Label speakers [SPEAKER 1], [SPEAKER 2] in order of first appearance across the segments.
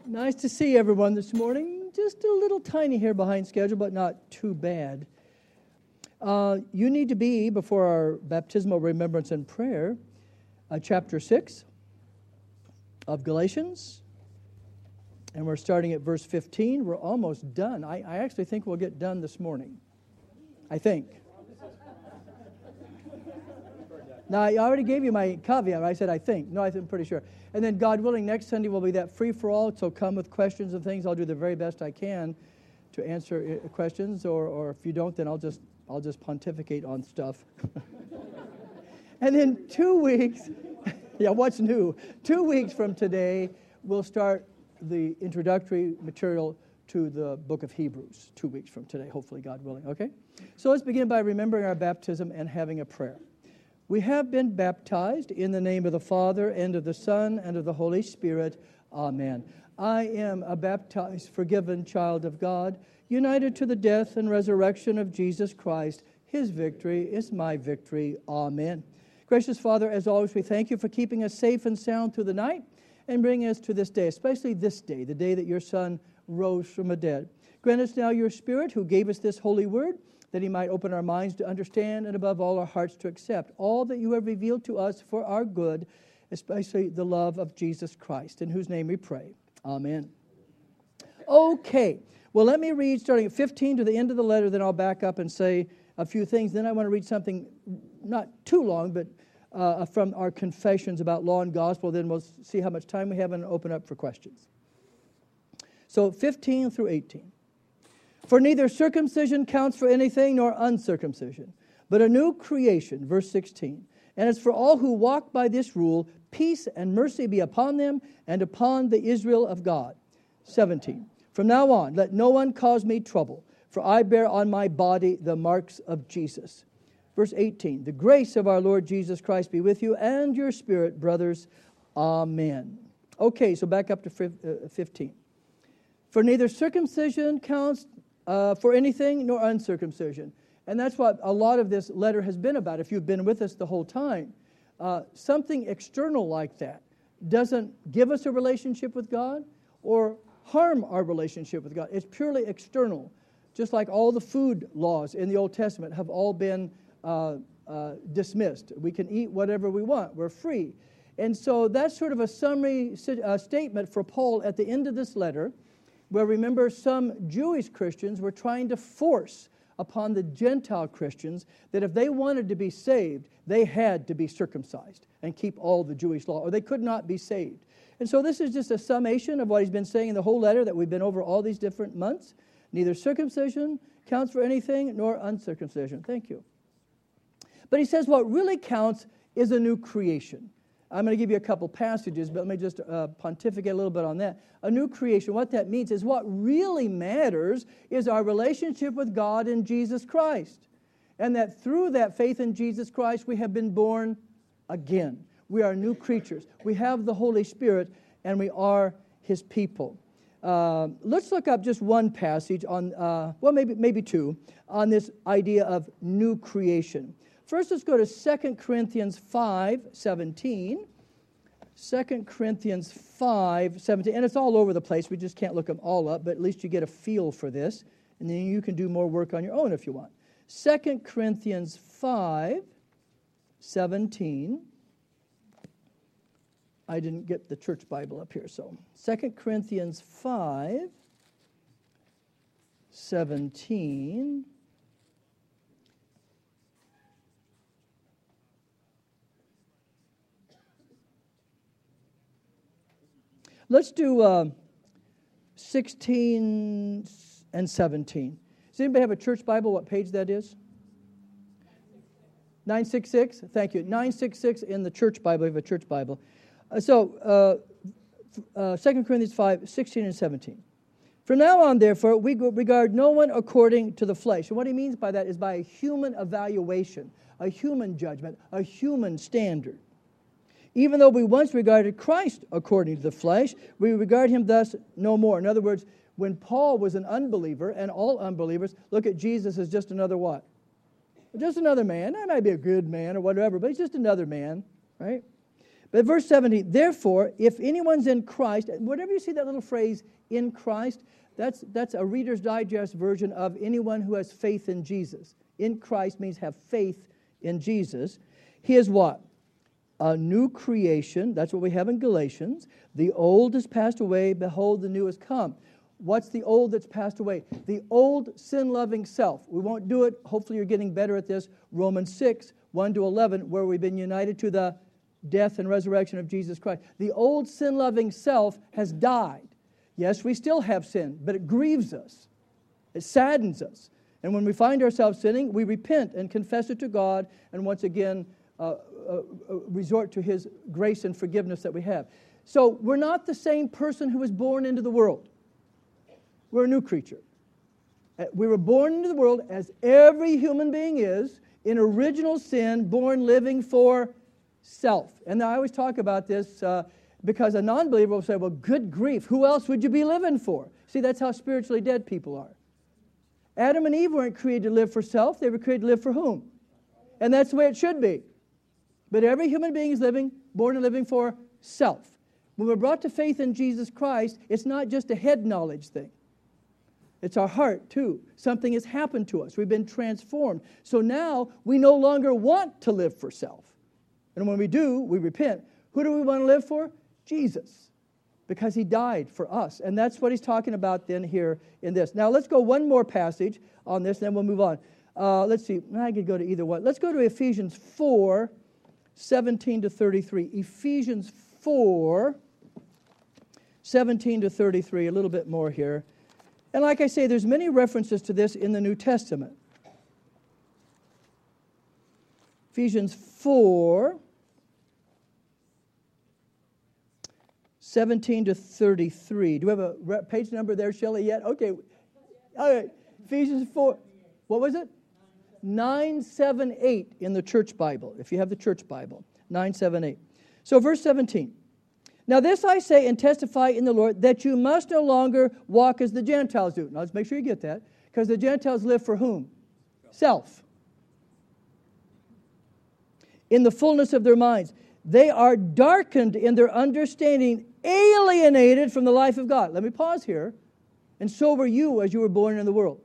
[SPEAKER 1] Nice to see everyone this morning. Just a little tiny here behind schedule, but not too bad. You need to be, before our baptismal remembrance and prayer, chapter 6 of Galatians. And we're starting at verse 15. We're almost done. I actually think we'll get done this morning. I think. Now, I already gave you my caveat. I said, I think. No, I'm pretty sure. And then, God willing, next Sunday will be that free-for-all. So come with questions and things. I'll do the very best I can to answer questions. Or if you don't, then I'll just pontificate on stuff. And then 2 weeks, what's new? 2 weeks from today, we'll start the introductory material to the book of Hebrews. 2 weeks from today, hopefully, God willing. Okay? So let's begin by remembering our baptism and having a prayer. We have been baptized in the name of the Father, and of the Son, and of the Holy Spirit. Amen. I am a baptized, forgiven child of God, united to the death and resurrection of Jesus Christ. His victory is my victory. Amen. Gracious Father, as always, we thank you for keeping us safe and sound through the night and bringing us to this day, especially this day, the day that your Son rose from the dead. Grant us now your Spirit, who gave us this holy word, that he might open our minds to understand and above all our hearts to accept all that you have revealed to us for our good, especially the love of Jesus Christ, in whose name we pray. Amen. Okay, well, let me read starting at 15 to the end of the letter, then I'll back up and say a few things. Then I want to read something not too long, but from our confessions about law and gospel. Then we'll see how much time we have and open up for questions. So 15 through 18. For neither circumcision counts for anything nor uncircumcision, but a new creation, verse 16. And as for all who walk by this rule, peace and mercy be upon them and upon the Israel of God. 17. From now on, let no one cause me trouble, for I bear on my body the marks of Jesus. Verse 18. The grace of our Lord Jesus Christ be with you and your spirit, brothers. Amen. Okay, so back up to 15. For neither circumcision counts for anything nor uncircumcision. And that's what a lot of this letter has been about, if you've been with us the whole time. Something external like that doesn't give us a relationship with God or harm our relationship with God. It's purely external, just like all the food laws in the Old Testament have all been dismissed. We can eat whatever we want. We're free. And so that's sort of a summary statement for Paul at the end of this letter, where, remember, some Jewish Christians were trying to force upon the Gentile Christians that if they wanted to be saved, they had to be circumcised and keep all the Jewish law, or they could not be saved. And so this is just a summation of what he's been saying in the whole letter that we've been over all these different months. Neither circumcision counts for anything nor uncircumcision. Thank you. But he says what really counts is a new creation. I'm going to give you a couple passages, but let me just pontificate a little bit on that. A new creation, what that means is what really matters is our relationship with God in Jesus Christ. And that through that faith in Jesus Christ, we have been born again. We are new creatures. We have the Holy Spirit, and we are His people. Let's look up just one passage on, maybe two, on this idea of new creation. First, let's go to 2 Corinthians 5:17. 2 Corinthians 5:17. And it's all over the place. We just can't look them all up, but at least you get a feel for this. And then you can do more work on your own if you want. 2 Corinthians 5:17. I didn't get the church Bible up here, so 2 Corinthians 5:17. Let's do 16 and 17. Does anybody have a church Bible? What page that is? 966? Thank you. 966 in the church Bible. We have a church Bible. 2 Corinthians 5:16 and 17. From now on, therefore, we regard no one according to the flesh. And what he means by that is by a human evaluation, a human judgment, a human standard. Even though we once regarded Christ according to the flesh, we regard him thus no more. In other words, when Paul was an unbeliever, and all unbelievers look at Jesus as just another what? Just another man. That might be a good man or whatever, but he's just another man, right? But verse 17, therefore, if anyone's in Christ, whenever you see that little phrase, in Christ, that's a Reader's Digest version of anyone who has faith in Jesus. In Christ means have faith in Jesus. He is what? A new creation. That's what we have in Galatians. The old has passed away. Behold, the new has come. What's the old that's passed away? The old sin-loving self. We won't do it. Hopefully you're getting better at this. Romans 6, 1 to 11, where we've been united to the death and resurrection of Jesus Christ. The old sin-loving self has died. Yes, we still have sin, but it grieves us. It saddens us. And when we find ourselves sinning, we repent and confess it to God, and once again resort to His grace and forgiveness that we have. So we're not the same person who was born into the world. We're a new creature. We were born into the world as every human being is, in original sin, born living for self. And I always talk about this because a non-believer will say, well, good grief, who else would you be living for? See, that's how spiritually dead people are. Adam and Eve weren't created to live for self. They were created to live for whom? And that's the way it should be. But every human being is born and living for self. When we're brought to faith in Jesus Christ, it's not just a head knowledge thing. It's our heart, too. Something has happened to us. We've been transformed. So now we no longer want to live for self. And when we do, we repent. Who do we want to live for? Jesus. Because He died for us. And that's what he's talking about then here in this. Now let's go one more passage on this, then we'll move on. Let's see. I could go to either one. Let's go to Ephesians 4, 17 to 33. Ephesians 4, 17 to 33. A little bit more here. And like I say, there's many references to this in the New Testament. Ephesians 4, 17 to 33. Do we have a page number there, Shelley, yet? Okay. All right. Ephesians 4. What was it? 978 in the Church Bible, if you have the Church Bible. 978. So verse 17. Now this I say and testify in the Lord, that you must no longer walk as the Gentiles do. Now let's make sure you get that. Because the Gentiles live for whom? Self. In the fullness of their minds. They are darkened in their understanding, alienated from the life of God. Let me pause here. And so were you as you were born in the world.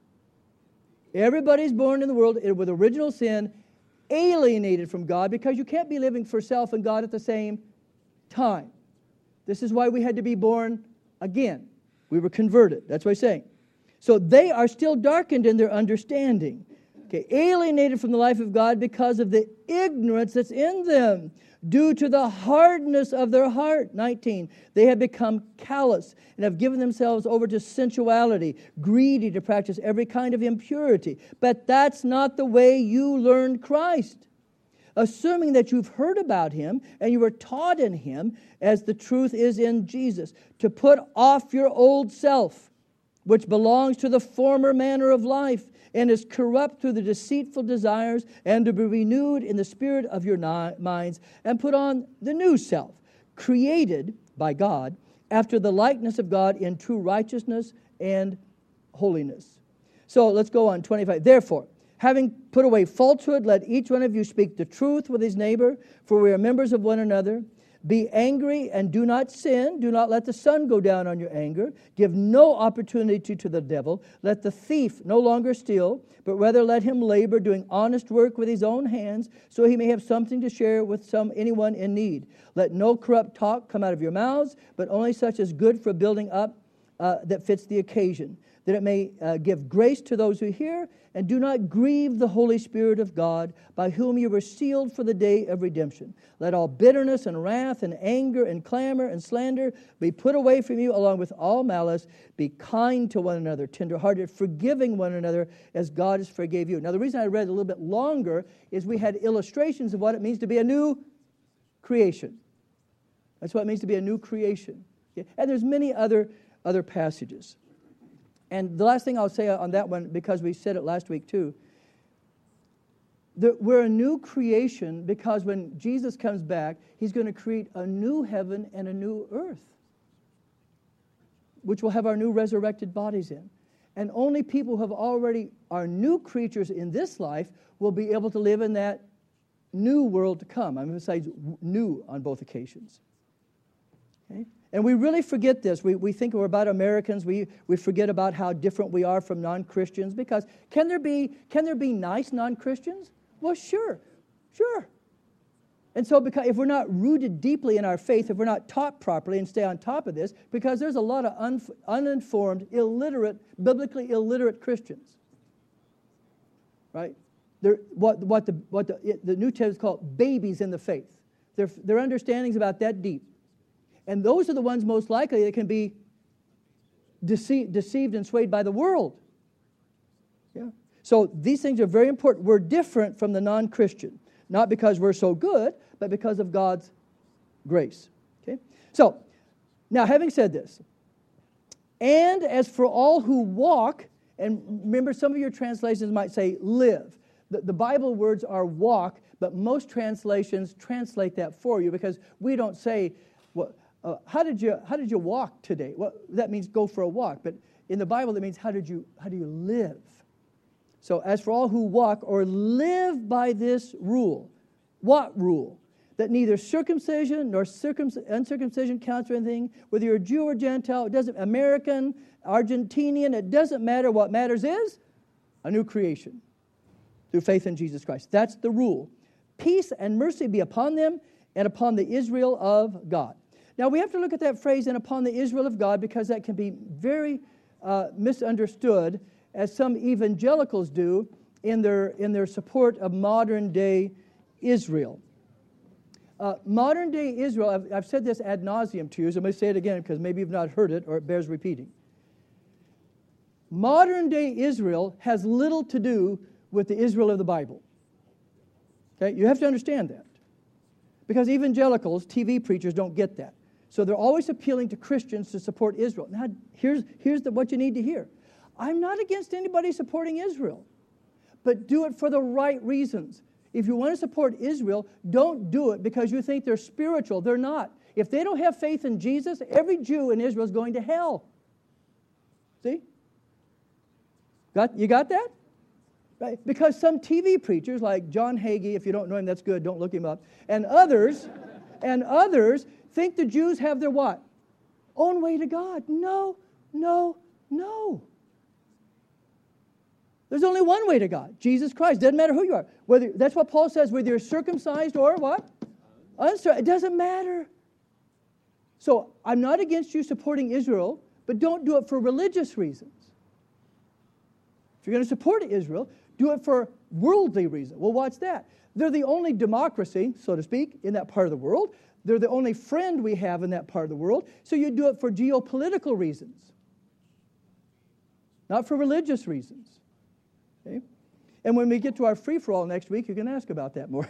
[SPEAKER 1] Everybody's born in the world with original sin, alienated from God, because you can't be living for self and God at the same time. This is why we had to be born again. We were converted. That's what he's saying. So they are still darkened in their understanding. Okay, alienated from the life of God because of the ignorance that's in them, due to the hardness of their heart. 19, they have become callous and have given themselves over to sensuality, greedy to practice every kind of impurity. But that's not the way you learned Christ. Assuming that you've heard about Him and you were taught in Him, as the truth is in Jesus, to put off your old self, which belongs to the former manner of life, and is corrupt through the deceitful desires, and to be renewed in the spirit of your minds, and put on the new self, created by God, after the likeness of God in true righteousness and holiness. So let's go on, 25. Therefore, having put away falsehood, let each one of you speak the truth with his neighbor, for we are members of one another. Be angry and do not sin. Do not let the sun go down on your anger. Give no opportunity to the devil. Let the thief no longer steal, but rather let him labor, doing honest work with his own hands, so he may have something to share with anyone in need. Let no corrupt talk come out of your mouths, but only such as good for building up that fits the occasion, that it may give grace to those who hear. And do not grieve the Holy Spirit of God, by whom you were sealed for the day of redemption. Let all bitterness and wrath and anger and clamor and slander be put away from you, along with all malice. Be kind to one another, tenderhearted, forgiving one another, as God has forgave you. Now, the reason I read a little bit longer is we had illustrations of what it means to be a new creation. That's what it means to be a new creation. Okay? And there's many other passages. And the last thing I'll say on that one, because we said it last week too, that we're a new creation because when Jesus comes back, He's going to create a new heaven and a new earth, which will have our new resurrected bodies in. And only people who have already are new creatures in this life will be able to live in that new world to come. I emphasize new on both occasions. Okay? And we really forget this. We think we're about Americans. We forget about how different we are from non-Christians. Because can there be nice non-Christians? Well, sure. And so because if we're not rooted deeply in our faith, if we're not taught properly and stay on top of this, because there's a lot of uninformed, illiterate, biblically illiterate Christians. Right? They're what the New Testament calls babies in the faith. Their understanding's about that deep. And those are the ones most likely that can be deceived and swayed by the world. Yeah. So these things are very important. We're different from the non-Christian. Not because we're so good, but because of God's grace. Okay? So, now having said this, and as for all who walk, and remember some of your translations might say live. The Bible words are walk, but most translations translate that for you because we don't say, well, how did you walk today? Well, that means go for a walk, but in the Bible that means how do you live? So as for all who walk or live by this rule, what rule? That neither circumcision nor uncircumcision counts for anything, whether you're a Jew or Gentile, it doesn't American, Argentinian, it doesn't matter. What matters is a new creation through faith in Jesus Christ. That's the rule. Peace and mercy be upon them and upon the Israel of God. Now we have to look at that phrase, and upon the Israel of God, because that can be very misunderstood, as some evangelicals do in their support of modern-day Israel. Modern-day Israel, I've said this ad nauseum to you, so I'm going to say it again because maybe you've not heard it or it bears repeating. Modern-day Israel has little to do with the Israel of the Bible. Okay, you have to understand that. Because evangelicals, TV preachers, don't get that. So they're always appealing to Christians to support Israel. Now, here's what you need to hear. I'm not against anybody supporting Israel, but do it for the right reasons. If you want to support Israel, don't do it because you think they're spiritual. They're not. If they don't have faith in Jesus, every Jew in Israel is going to hell. See? You got that? Right? Because some TV preachers like John Hagee, if you don't know him, that's good, don't look him up, and others think the Jews have their what? Own way to God. No. There's only one way to God, Jesus Christ. Doesn't matter who you are. That's what Paul says, whether you're circumcised or what? Uncircumcised. It doesn't matter. So I'm not against you supporting Israel, but don't do it for religious reasons. If you're going to support Israel, do it for worldly reasons. Well, what's that? They're the only democracy, so to speak, in that part of the world. They're the only friend we have in that part of the world. So you do it for geopolitical reasons, not for religious reasons. Okay? And when we get to our free-for-all next week, you can ask about that more.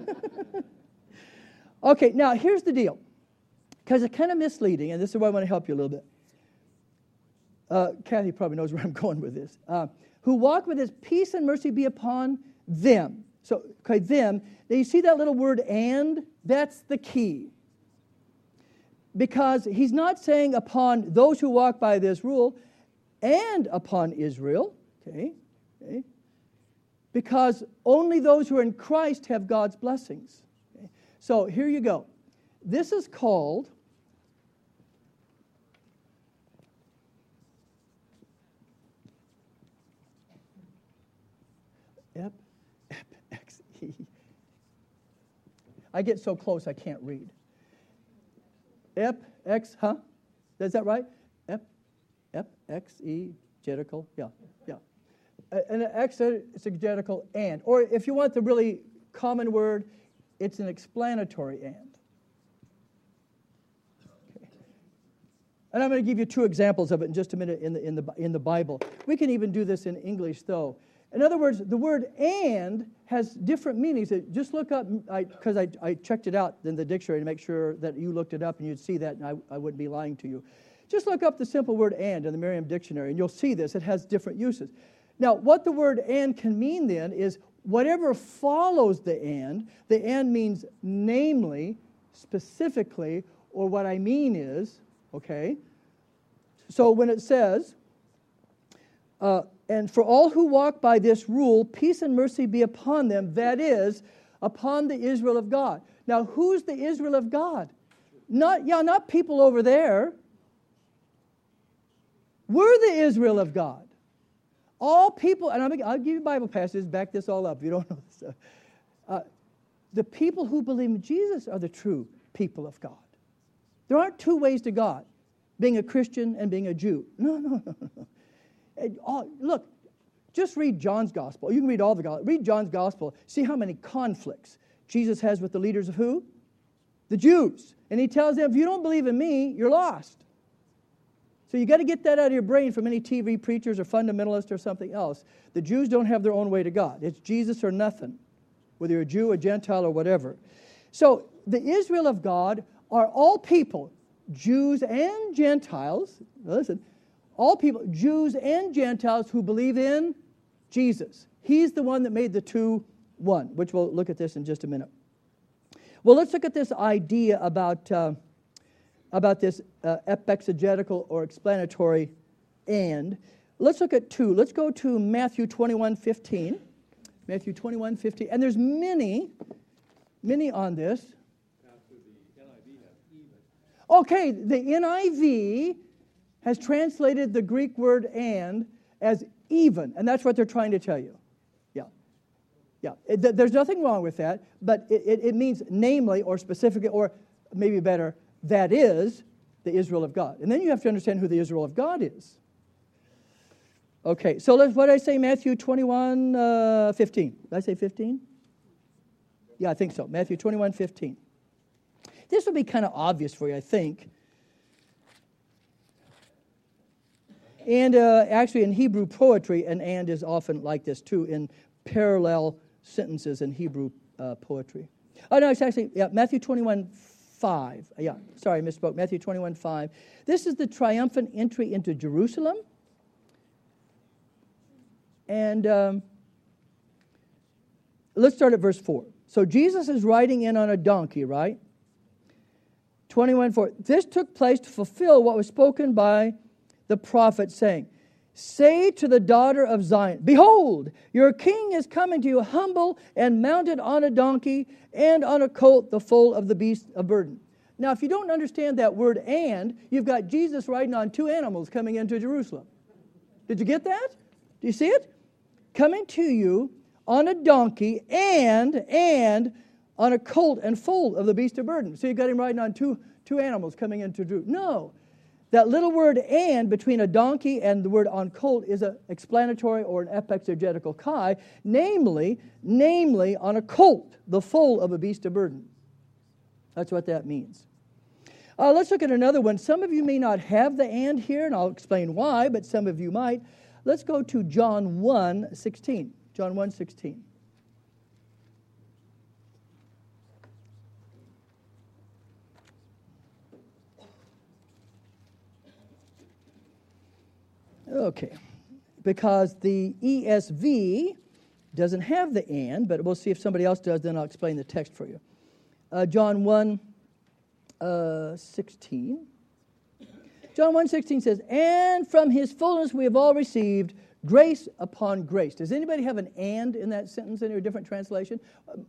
[SPEAKER 1] Okay, now here's the deal. Because it's kind of misleading, and this is why I want to help you a little bit. Kathy probably knows where I'm going with this. Who walk with his peace and mercy be upon them. So, okay, them. Now you see that little word and? That's the key. Because he's not saying upon those who walk by this rule and upon Israel. Okay. Because only those who are in Christ have God's blessings. Okay? So here you go. This is called X-E. I get so close I can't read. X, huh? Is that right? Exegetical, yeah. And an exegetical and. Or if you want the really common word, it's an explanatory and. Okay. And I'm going to give you two examples of it in just a minute in the Bible. We can even do this in English, though. In other words, the word and has different meanings. Just look up, because I checked it out in the dictionary to make sure that you looked it up and you'd see that, and I wouldn't be lying to you. Just look up the simple word and in the Merriam Dictionary, and you'll see this. It has different uses. Now, what the word and can mean then is whatever follows the and means namely, specifically, or what I mean is, okay? So when it says, and for all who walk by this rule, peace and mercy be upon them, that is, upon the Israel of God. Now, who's the Israel of God? Not people over there. We're the Israel of God. All people, and I'll give you Bible passages, back this all up if you don't know this stuff. The people who believe in Jesus are the true people of God. There aren't two ways to God, being a Christian and being a Jew. No. Look, just read John's Gospel. You can read all the Gospel. Read John's Gospel. See how many conflicts Jesus has with the leaders of who? The Jews. And he tells them, if you don't believe in me, you're lost. So you got to get that out of your brain from any TV preachers or fundamentalists or something else. The Jews don't have their own way to God. It's Jesus or nothing, whether you're a Jew, a Gentile, or whatever. So the Israel of God are all people, Jews and Gentiles. Listen, all people, Jews and Gentiles who believe in Jesus. He's the one that made the two one, which we'll look at this in just a minute. Well, let's look at this idea about this epexegetical or explanatory and. Let's look at two. Let's go to Matthew 21:15. Matthew 21:15. And there's many on this. Okay, the NIV has translated the Greek word and as even, and that's what they're trying to tell you. Yeah. There's nothing wrong with that, but it means namely or specifically, or maybe better, that is the Israel of God. And then you have to understand who the Israel of God is. Okay, so what did I say, Matthew 21:15? Did I say 15? Yeah, I think so. Matthew 21:15. This will be kind of obvious for you, I think. And actually in Hebrew poetry, an and is often like this too, in parallel sentences in Hebrew poetry. Oh, no, it's actually, Matthew 21:5. Sorry, I misspoke. Matthew 21:5. This is the triumphant entry into Jerusalem. And let's start at verse 4. So Jesus is riding in on a donkey, right? 21:4. This took place to fulfill what was spoken by the prophet, saying, say to the daughter of Zion, behold, your king is coming to you humble and mounted on a donkey and on a colt, the foal of the beast of burden. Now, if you don't understand that word and, you've got Jesus riding on two animals coming into Jerusalem. Did you get that? Do you see it? Coming to you on a donkey and on a colt and foal of the beast of burden. So you got him riding on two animals coming into Jerusalem. No. That little word and between a donkey and the word on colt is an explanatory or an epexegetical kai, namely on a colt, the foal of a beast of burden. That's what that means. Let's look at another one. Some of you may not have the and here, and I'll explain why, but some of you might. Let's go to John 1:16. John 1:16. Okay, because the ESV doesn't have the and, but we'll see if somebody else does, then I'll explain the text for you. John 1:16. John 1:16 says, and from his fullness we have all received grace upon grace. Does anybody have an and in that sentence in your different translation?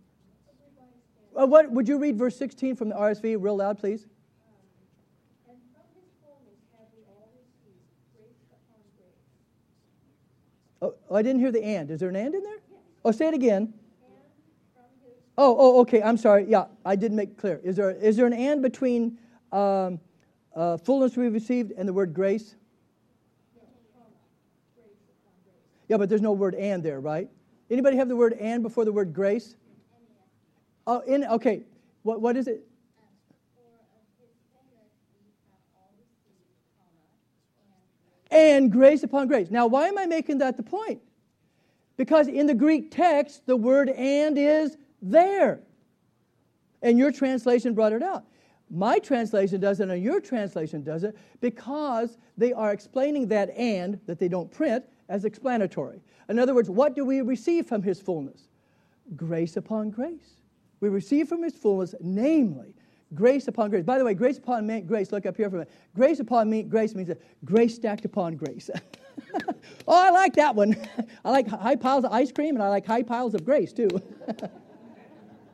[SPEAKER 1] What would you read verse 16 from the RSV real loud, please? Oh, I didn't hear the and. Is there an and in there? Oh, say it again. Oh, okay. I'm sorry. Yeah, I didn't make it clear. Is there an and between fullness we've received and the word grace? Yeah, but there's no word and there, right? Anybody have the word and before the word grace? Oh, okay. What is it? And grace upon grace. Now, why am I making that the point? Because in the Greek text, the word and is there. And your translation brought it out. My translation doesn't, and your translation doesn't, because they are explaining that and, that they don't print, as explanatory. In other words, what do we receive from his fullness? Grace upon grace. We receive from his fullness, namely, grace upon grace. By the way, grace upon grace, look up here for a minute. Grace upon grace means grace stacked upon grace. Oh, I like that one. I like high piles of ice cream, and I like high piles of grace, too.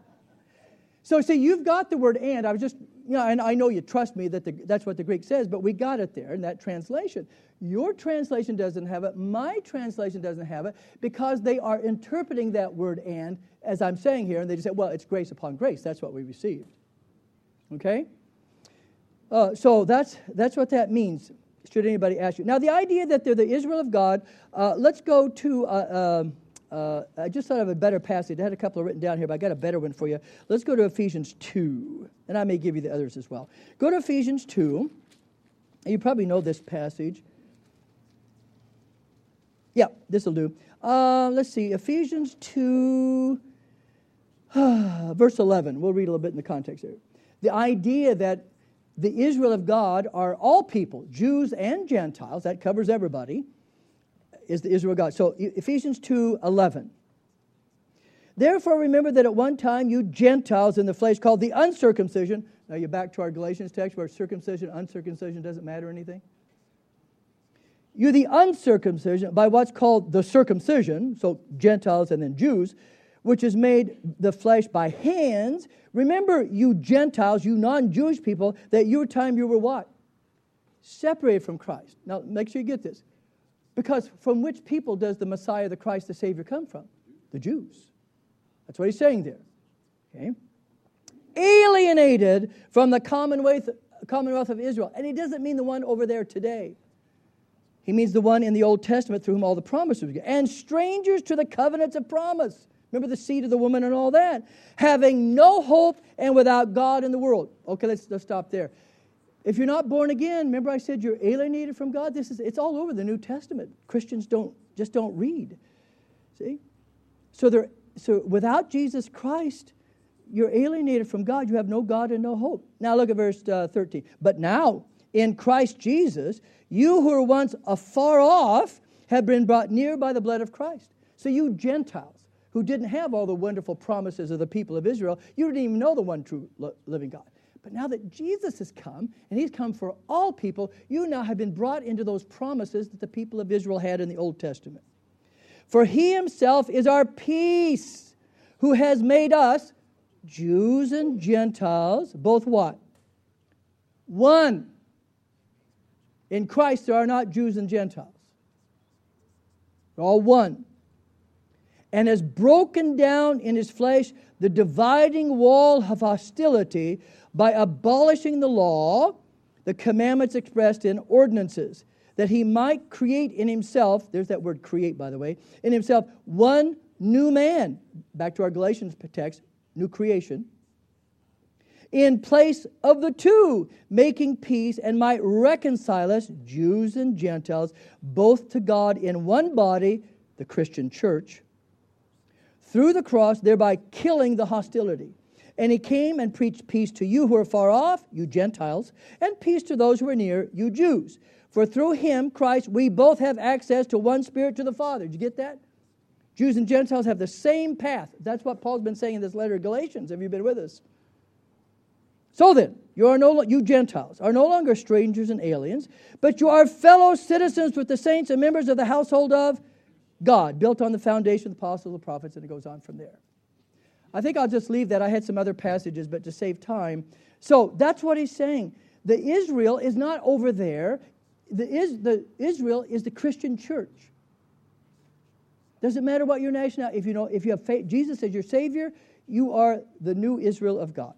[SPEAKER 1] So see, you've got the word and. I was just, and I know you trust me that that's what the Greek says, but we got it there in that translation. Your translation doesn't have it. My translation doesn't have it because they are interpreting that word and, as I'm saying here, and they just say, well, it's grace upon grace. That's what we received. Okay? So that's what that means, should anybody ask you. Now, the idea that they're the Israel of God, let's go to, I just thought of a better passage. I had a couple written down here, but I got a better one for you. Let's go to Ephesians 2, and I may give you the others as well. Go to Ephesians 2. You probably know this passage. Yeah, this will do. Let's see, Ephesians 2, verse 11. We'll read a little bit in the context there. The idea that the Israel of God are all people, Jews and Gentiles, that covers everybody, is the Israel of God. So Ephesians 2:11. Therefore remember that at one time you Gentiles in the flesh called the uncircumcision. Now you're back to our Galatians text where circumcision, uncircumcision doesn't matter anything. You the uncircumcision by what's called the circumcision, so Gentiles and then Jews, which is made the flesh by hands. Remember, you Gentiles, you non-Jewish people, that your time you were what? Separated from Christ. Now, make sure you get this. Because from which people does the Messiah, the Christ, the Savior come from? The Jews. That's what he's saying there. Okay? Alienated from the commonwealth of Israel. And he doesn't mean the one over there today. He means the one in the Old Testament through whom all the promises were given. And strangers to the covenants of promise. Remember the seed of the woman and all that. Having no hope and without God in the world. Okay, let's stop there. If you're not born again, remember I said you're alienated from God? It's all over the New Testament. Christians don't read. See? So without Jesus Christ, you're alienated from God. You have no God and no hope. Now look at verse 13. But now, in Christ Jesus, you who were once afar off have been brought near by the blood of Christ. So you Gentiles, who didn't have all the wonderful promises of the people of Israel, you didn't even know the one true living God. But now that Jesus has come, and he's come for all people, you now have been brought into those promises that the people of Israel had in the Old Testament. For he himself is our peace, who has made us, Jews and Gentiles, both what? One. In Christ there are not Jews and Gentiles. They're all one. And has broken down in his flesh the dividing wall of hostility by abolishing the law, the commandments expressed in ordinances, that he might create in himself, there's that word create, by the way, in himself one new man, back to our Galatians text, new creation, in place of the two, making peace, and might reconcile us, Jews and Gentiles, both to God in one body, the Christian church, through the cross, thereby killing the hostility. And he came and preached peace to you who are far off, you Gentiles, and peace to those who are near, you Jews. For through him, Christ, we both have access to one Spirit to the Father. Did you get that? Jews and Gentiles have the same path. That's what Paul's been saying in this letter to Galatians. Have you been with us? So then, you Gentiles are no longer strangers and aliens, but you are fellow citizens with the saints and members of the household of God, built on the foundation of the apostles and the prophets, and it goes on from there. I think I'll just leave that. I had some other passages, but to save time. So that's what he's saying. The Israel is not over there. The Israel is the Christian church. Doesn't matter what your nationality. If you have faith, Jesus as your Savior, you are the new Israel of God.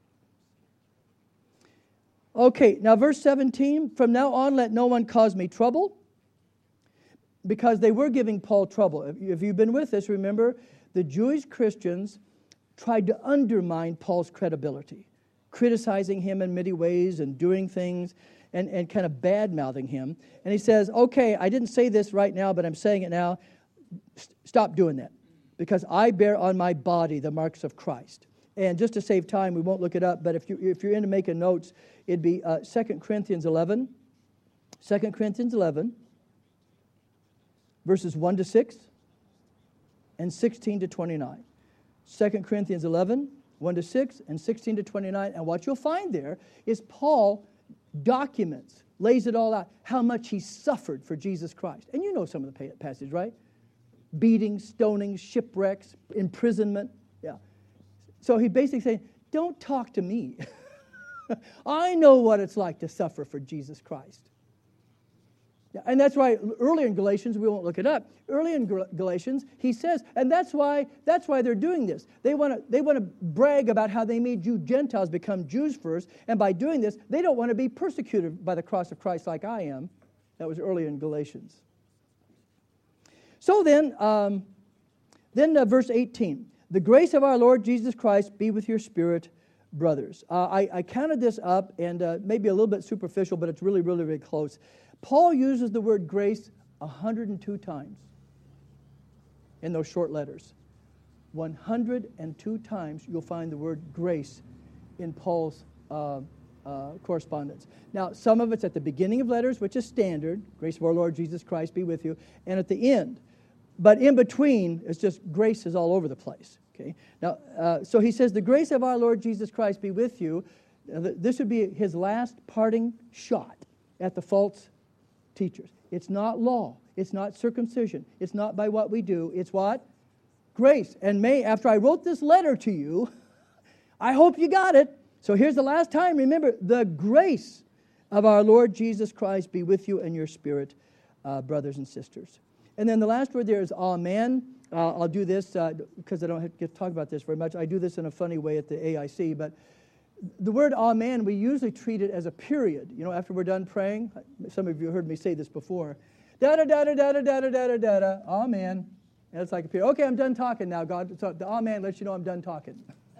[SPEAKER 1] Okay, now verse 17. From now on, let no one cause me trouble. Because they were giving Paul trouble. If you've been with us, remember, the Jewish Christians tried to undermine Paul's credibility, criticizing him in many ways and doing things and kind of bad-mouthing him. And he says, okay, I didn't say this right now, but I'm saying it now. Stop doing that, because I bear on my body the marks of Christ. And just to save time, we won't look it up, but if you're into making notes, it'd be 2 Corinthians 11. 2 Corinthians 11. Verses 1 to 6 and 16 to 29. 2 Corinthians 11, 1 to 6 and 16 to 29. And what you'll find there is Paul documents, lays it all out, how much he suffered for Jesus Christ. And you know some of the passage, right? Beatings, stonings, shipwrecks, imprisonment. Yeah. So he basically saying, don't talk to me. I know what it's like to suffer for Jesus Christ. Yeah, and that's why early in Galatians, we won't look it up. Early in Galatians, he says, and that's why they're doing this. They want to brag about how they made you Gentiles become Jews first, and by doing this, they don't want to be persecuted by the cross of Christ like I am. That was early in Galatians. So then verse 18, the grace of our Lord Jesus Christ be with your spirit, brothers. I counted this up, and maybe a little bit superficial, but it's really, really, really close. Paul uses the word grace 102 times in those short letters. 102 times you'll find the word grace in Paul's correspondence. Now, some of it's at the beginning of letters, which is standard, grace of our Lord Jesus Christ be with you, and at the end. But in between, it's just grace is all over the place. Okay. Now, so he says, the grace of our Lord Jesus Christ be with you. This would be his last parting shot at the false teachers. It's not law. It's not circumcision. It's not by what we do. It's what? Grace. And after I wrote this letter to you, I hope you got it. So here's the last time. Remember, the grace of our Lord Jesus Christ be with you and your spirit, brothers and sisters. And then the last word there is amen. I'll do this because I don't get to talk about this very much. I do this in a funny way at the AIC, but the word amen, we usually treat it as a period. You know, after we're done praying, some of you heard me say this before. Da-da-da-da-da-da-da-da-da-da, amen. And it's like a period. Okay, I'm done talking now, God. So the amen lets you know I'm done talking.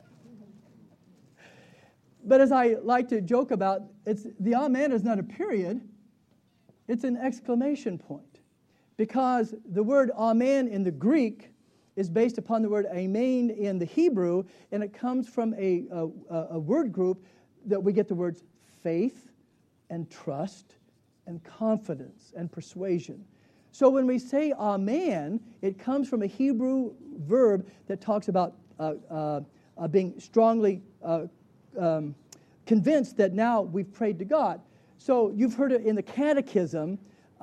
[SPEAKER 1] But as I like to joke about, the amen is not a period. It's an exclamation point. Because the word amen in the Greek is based upon the word amen in the Hebrew, and it comes from a word group that we get the words faith and trust and confidence and persuasion. So when we say amen, it comes from a Hebrew verb that talks about being strongly convinced that now we've prayed to God. So you've heard it in the Catechism,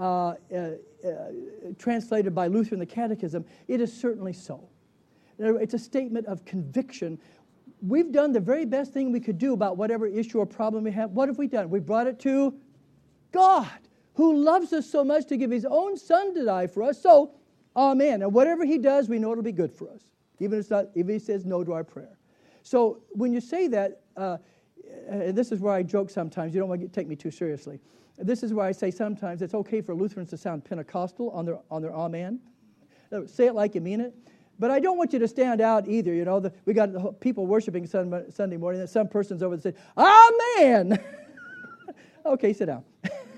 [SPEAKER 1] translated by Luther in the Catechism. It is certainly so. It's a statement of conviction. We've done the very best thing we could do about whatever issue or problem we have. What have we done? We've brought it to God, who loves us so much to give his own son to die for us. So, amen. And whatever he does, we know it'll be good for us, even if he says no to our prayer. So when you say that, and this is where I joke sometimes. You don't want to take me too seriously. This is where I say sometimes it's okay for Lutherans to sound Pentecostal on their amen. Say it like you mean it. But I don't want you to stand out either. You know, we got people worshiping Sunday morning, and some person's over and say, amen. Okay, sit down.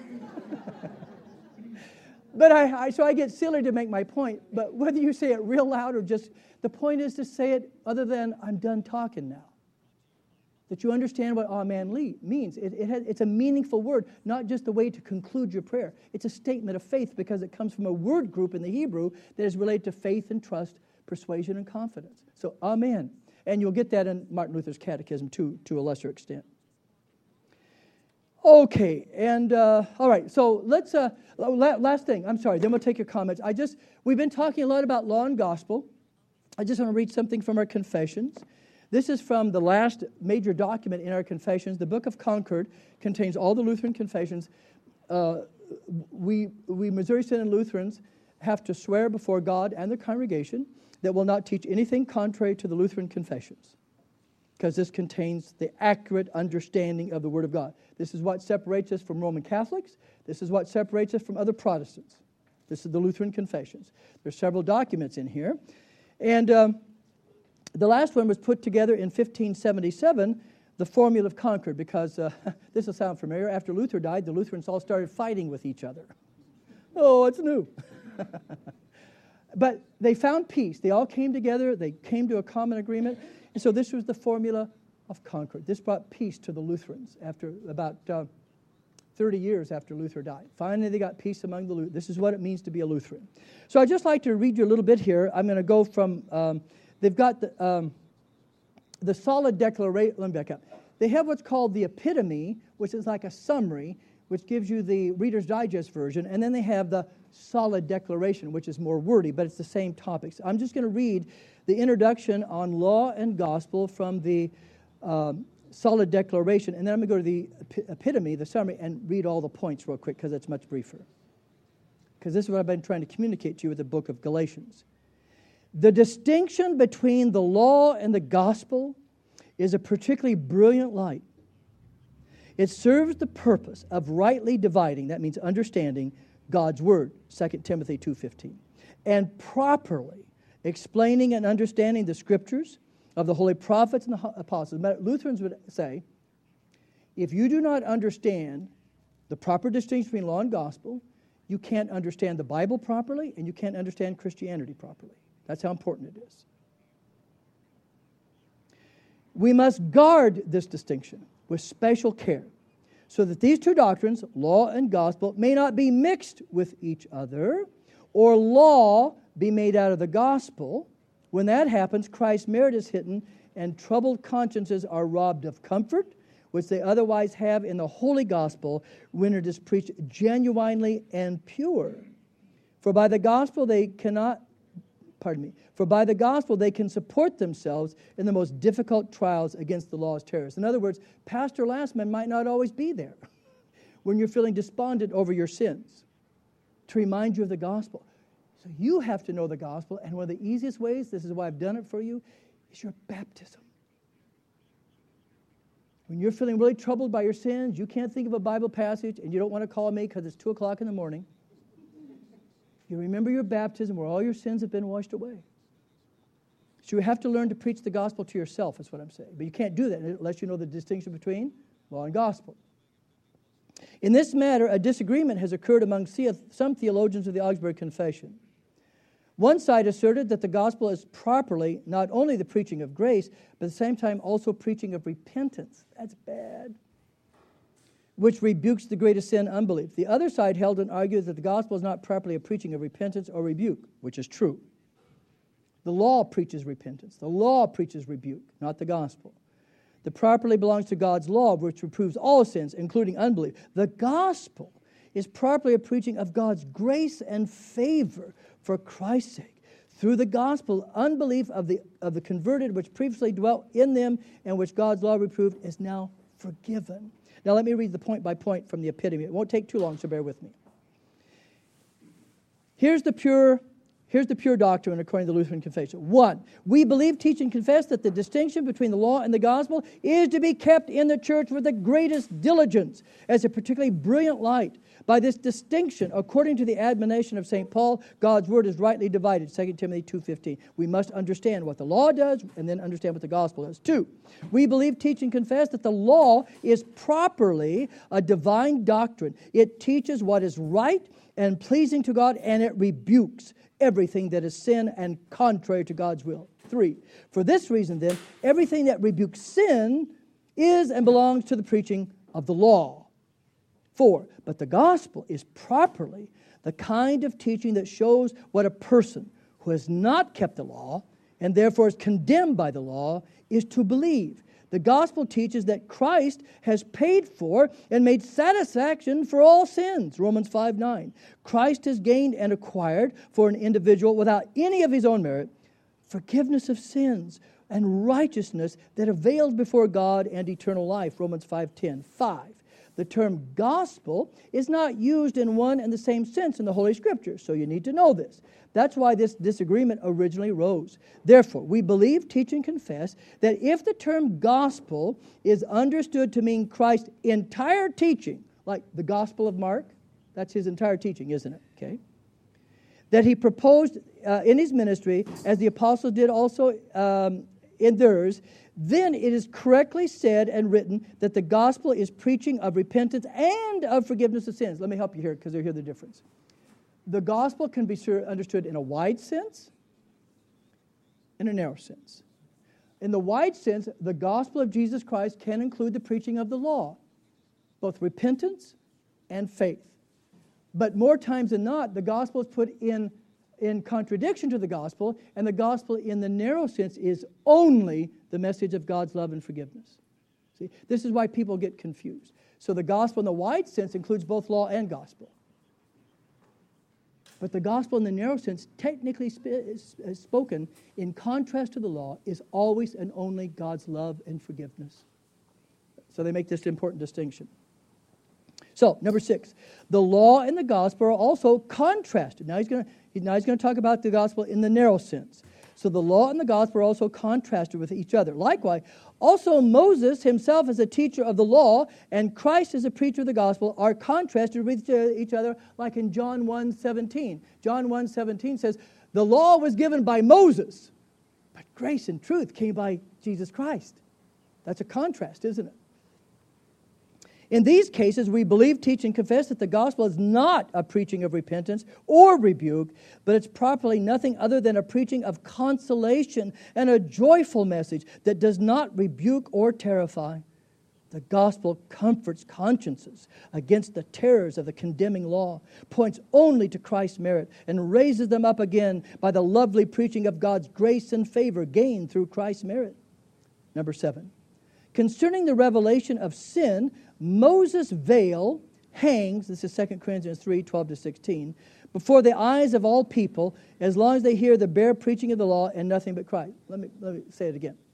[SPEAKER 1] But so I get silly to make my point. But whether you say it real loud or just, the point is to say it other than I'm done talking now. That you understand what amen means. It's a meaningful word, not just a way to conclude your prayer. It's a statement of faith because it comes from a word group in the Hebrew that is related to faith and trust, persuasion and confidence. So amen. And you'll get that in Martin Luther's Catechism too, to a lesser extent. Okay, and all right, so let's, last thing, I'm sorry, then we'll take your comments. We've been talking a lot about law and gospel. I just want to read something from our confessions. This is from the last major document in our confessions. The Book of Concord contains all the Lutheran confessions. We Missouri Synod Lutherans have to swear before God and the congregation that will not teach anything contrary to the Lutheran confessions, because this contains the accurate understanding of the Word of God. This is what separates us from Roman Catholics. This is what separates us from other Protestants. This is the Lutheran confessions. There's several documents in here. And the last one was put together in 1577, the Formula of Concord, because this will sound familiar. After Luther died, the Lutherans all started fighting with each other. Oh, it's new. But they found peace. They all came together. They came to a common agreement. And so this was the Formula of Concord. This brought peace to the Lutherans after about 30 years after Luther died. Finally, they got peace among the Lutherans. This is what it means to be a Lutheran. So I'd just like to read you a little bit here. I'm going to go from, they've got the solid declaration. Let me back up. They have what's called the epitome, which is like a summary, which gives you the Reader's Digest version. And then they have the solid declaration, which is more wordy, but it's the same topics. I'm just going to read the introduction on law and gospel from the solid declaration. And then I'm going to go to the epitome, the summary, and read all the points real quick because it's much briefer. Because this is what I've been trying to communicate to you with the book of Galatians. The distinction between the law and the gospel is a particularly brilliant light. It serves the purpose of rightly dividing, that means understanding, God's word, 2 Timothy 2:15, and properly explaining and understanding the scriptures of the holy prophets and the apostles. Lutherans would say, if you do not understand the proper distinction between law and gospel, you can't understand the Bible properly and you can't understand Christianity properly. That's how important it is. We must guard this distinction with special care so that these two doctrines, law and gospel, may not be mixed with each other or law be made out of the gospel. When that happens, Christ's merit is hidden and troubled consciences are robbed of comfort, which they otherwise have in the holy gospel when it is preached genuinely and pure. For by the gospel they can support themselves in the most difficult trials against the law's terrors. In other words, Pastor Lastman might not always be there when you're feeling despondent over your sins to remind you of the gospel. So you have to know the gospel, and one of the easiest ways, this is why I've done it for you, is your baptism. When you're feeling really troubled by your sins, you can't think of a Bible passage, and you don't want to call me because it's 2 o'clock in the morning, you remember your baptism where all your sins have been washed away. So you have to learn to preach the gospel to yourself, is what I'm saying. But you can't do that unless you know the distinction between law and gospel. In this matter, a disagreement has occurred among some theologians of the Augsburg Confession. One side asserted that the gospel is properly not only the preaching of grace, but at the same time also preaching of repentance. That's bad. Which rebukes the greatest sin, unbelief. The other side held and argued that the gospel is not properly a preaching of repentance or rebuke, which is true. The law preaches repentance. The law preaches rebuke, not the gospel. The properly belongs to God's law, which reproves all sins, including unbelief. The gospel is properly a preaching of God's grace and favor for Christ's sake. Through the gospel, unbelief of the converted, which previously dwelt in them and which God's law reproved, is now forgiven. Now let me read the point by point from the epitome. It won't take too long, so bear with me. Here's the pure doctrine according to the Lutheran Confession. 1, we believe, teach, and confess that the distinction between the law and the gospel is to be kept in the church with the greatest diligence as a particularly brilliant light. By this distinction, according to the admonition of St. Paul, God's word is rightly divided, 2 Timothy 2:15. We must understand what the law does and then understand what the gospel does. 2, we believe, teach, and confess that the law is properly a divine doctrine. It teaches what is right and pleasing to God, and it rebukes everything that is sin and contrary to God's will. 3, for this reason then, everything that rebukes sin is and belongs to the preaching of the law. 4, but the gospel is properly the kind of teaching that shows what a person who has not kept the law and therefore is condemned by the law is to believe. The gospel teaches that Christ has paid for and made satisfaction for all sins, Romans 5:9. Christ has gained and acquired for an individual without any of his own merit forgiveness of sins and righteousness that avails before God and eternal life, Romans 5:10. 5, the term gospel is not used in one and the same sense in the Holy Scriptures, so you need to know this. That's why this disagreement originally arose. Therefore, we believe, teach, and confess that if the term gospel is understood to mean Christ's entire teaching, like the Gospel of Mark, that's his entire teaching, isn't it? Okay. That he proposed in his ministry, as the apostles did also in theirs, then it is correctly said and written that the gospel is preaching of repentance and of forgiveness of sins. Let me help you here because you'll hear the difference. The gospel can be understood in a wide sense and a narrow sense. In the wide sense, the gospel of Jesus Christ can include the preaching of the law, both repentance and faith. But more times than not, the gospel is put in contradiction to the gospel, and the gospel in the narrow sense is only the message of God's love and forgiveness. See, this is why people get confused. So the gospel in the wide sense includes both law and gospel. But the gospel in the narrow sense, technically spoken, in contrast to the law, is always and only God's love and forgiveness. So they make this important distinction. So, number 6, the law and the gospel are also contrasted. Now he's going to talk about the gospel in the narrow sense. So the law and the gospel are also contrasted with each other. Likewise, also Moses himself as a teacher of the law and Christ as a preacher of the gospel are contrasted with each other, like in John 1:17. John 1:17 says, the law was given by Moses, but grace and truth came by Jesus Christ. That's a contrast, isn't it? In these cases, we believe, teach, and confess that the gospel is not a preaching of repentance or rebuke, but it's properly nothing other than a preaching of consolation and a joyful message that does not rebuke or terrify. The gospel comforts consciences against the terrors of the condemning law, points only to Christ's merit, and raises them up again by the lovely preaching of God's grace and favor gained through Christ's merit. Number 7. Concerning the revelation of sin, Moses' veil hangs, this is 2 Corinthians 3:12-16, before the eyes of all people, as long as they hear the bare preaching of the law and nothing but Christ. Let me say it again.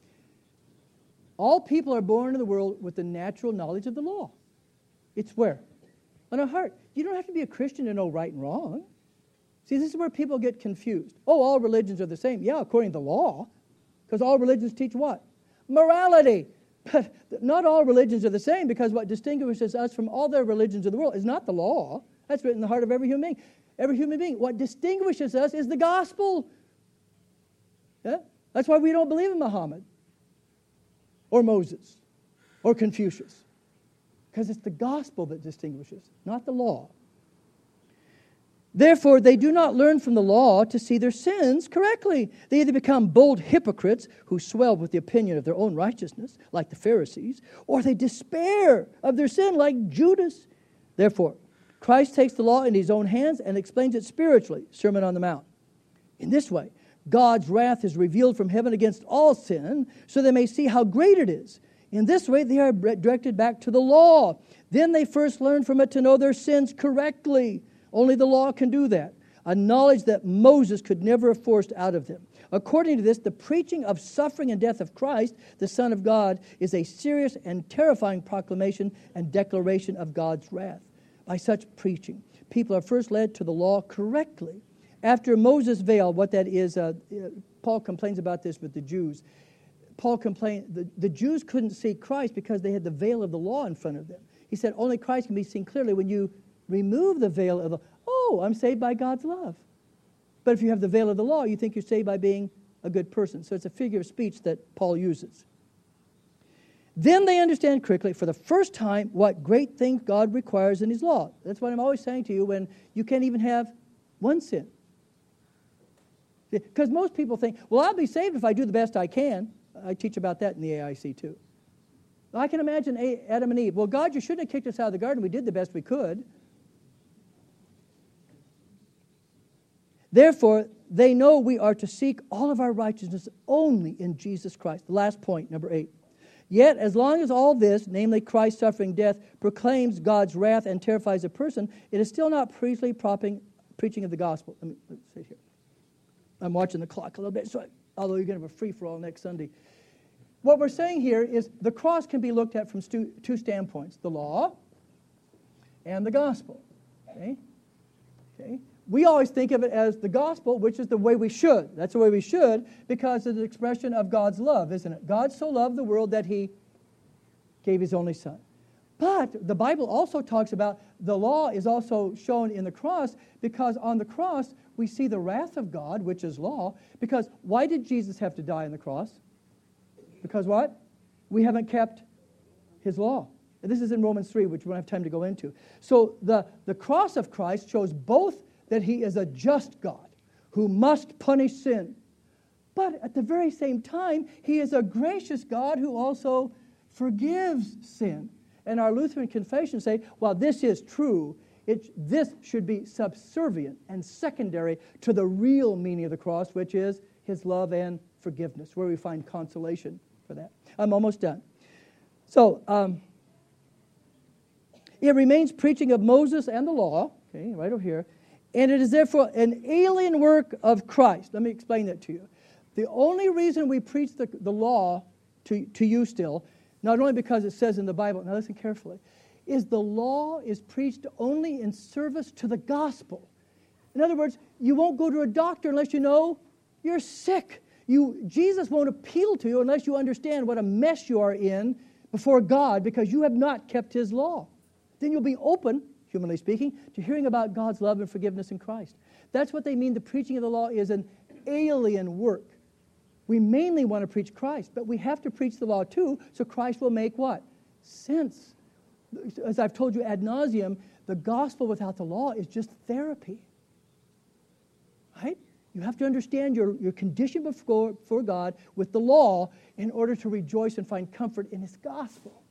[SPEAKER 1] All people are born into the world with the natural knowledge of the law. It's where? On our heart. You don't have to be a Christian to know right and wrong. See, this is where people get confused. Oh, all religions are the same. Yeah, according to the law, because all religions teach what? Morality. But not all religions are the same, because what distinguishes us from all the religions of the world is not the law. That's written in the heart of every human being. Every human being. What distinguishes us is the gospel. Yeah? That's why we don't believe in Muhammad or Moses or Confucius, because it's the gospel that distinguishes, not the law. Therefore, they do not learn from the law to see their sins correctly. They either become bold hypocrites who swell with the opinion of their own righteousness, like the Pharisees, or they despair of their sin, like Judas. Therefore, Christ takes the law in his own hands and explains it spiritually, Sermon on the Mount. In this way, God's wrath is revealed from heaven against all sin, so they may see how great it is. In this way, they are directed back to the law. Then they first learn from it to know their sins correctly. Only the law can do that, a knowledge that Moses could never have forced out of them. According to this, the preaching of suffering and death of Christ, the Son of God, is a serious and terrifying proclamation and declaration of God's wrath. By such preaching, people are first led to the law correctly. After Moses' veil, what that is, Paul complains about this with the Jews. Paul complained, the Jews couldn't see Christ because they had the veil of the law in front of them. He said, only Christ can be seen clearly when you remove the veil of the law. Oh, I'm saved by God's love. But if you have the veil of the law, you think you're saved by being a good person. So it's a figure of speech that Paul uses. Then they understand correctly for the first time what great things God requires in his law. That's what I'm always saying to you when you can't even have one sin. Because most people think, well, I'll be saved if I do the best I can. I teach about that in the AIC too. I can imagine Adam and Eve. Well, God, you shouldn't have kicked us out of the garden. We did the best we could. Therefore, they know we are to seek all of our righteousness only in Jesus Christ. The last point, number 8. Yet, as long as all this, namely Christ's suffering death, proclaims God's wrath and terrifies a person, it is still not preaching of the gospel. Let me say here. I'm watching the clock a little bit, so although you're going to have a free-for-all next Sunday. What we're saying here is the cross can be looked at from two standpoints, the law and the gospel. Okay? We always think of it as the gospel, which is the way we should. That's the way we should, because it's an expression of God's love, isn't it? God so loved the world that he gave his only son. But the Bible also talks about the law is also shown in the cross, because on the cross we see the wrath of God, which is law. Because why did Jesus have to die on the cross? Because what? We haven't kept his law. And this is in Romans 3, which we don't have time to go into. So the cross of Christ shows both that he is a just God who must punish sin, but at the very same time, he is a gracious God who also forgives sin. And our Lutheran confessions say, well, this is true. This should be subservient and secondary to the real meaning of the cross, which is his love and forgiveness, where we find consolation for that. I'm almost done. So, it remains preaching of Moses and the law, okay, right over here, And it is therefore an alien work of Christ. Let me explain that to you. The only reason we preach the law to you still, not only because it says in the Bible, now listen carefully, is the law is preached only in service to the gospel. In other words, you won't go to a doctor unless you know you're sick. Jesus won't appeal to you unless you understand what a mess you are in before God because you have not kept His law. Then you'll be open, humanly speaking, to hearing about God's love and forgiveness in Christ. That's what they mean. The preaching of the law is an alien work. We mainly want to preach Christ, but we have to preach the law too, so Christ will make what? Sense. As I've told you ad nauseum, the gospel without the law is just therapy. Right? You have to understand your condition before God with the law in order to rejoice and find comfort in His gospel.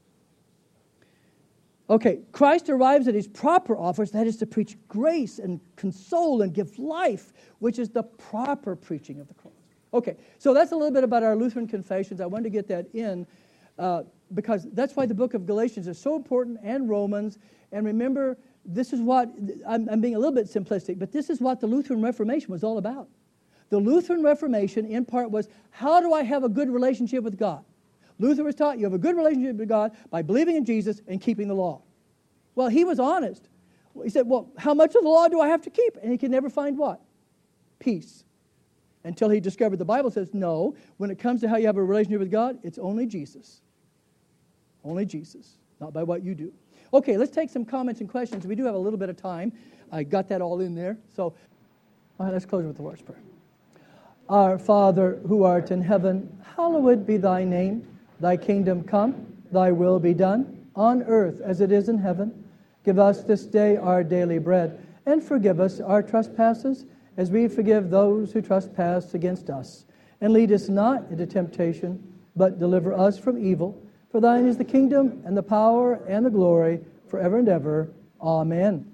[SPEAKER 1] Okay, Christ arrives at His proper office, that is to preach grace and console and give life, which is the proper preaching of the cross. Okay, so that's a little bit about our Lutheran confessions. I wanted to get that in because that's why the book of Galatians is so important, and Romans. And remember, this is what, I'm being a little bit simplistic, but this is what the Lutheran Reformation was all about. The Lutheran Reformation, in part, was how do I have a good relationship with God? Luther was taught you have a good relationship with God by believing in Jesus and keeping the law. Well, he was honest. He said, well, how much of the law do I have to keep? And he could never find what? Peace. Until he discovered the Bible says, no, when it comes to how you have a relationship with God, it's only Jesus. Only Jesus, not by what you do. Okay, let's take some comments and questions. We do have a little bit of time. I got that all in there. So, all right, let's close with the Lord's Prayer. Our Father, who art in heaven, hallowed be thy name. Thy kingdom come, thy will be done, on earth as it is in heaven. Give us this day our daily bread, and forgive us our trespasses, as we forgive those who trespass against us. And lead us not into temptation, but deliver us from evil. For thine is the kingdom, and the power, and the glory, forever and ever. Amen.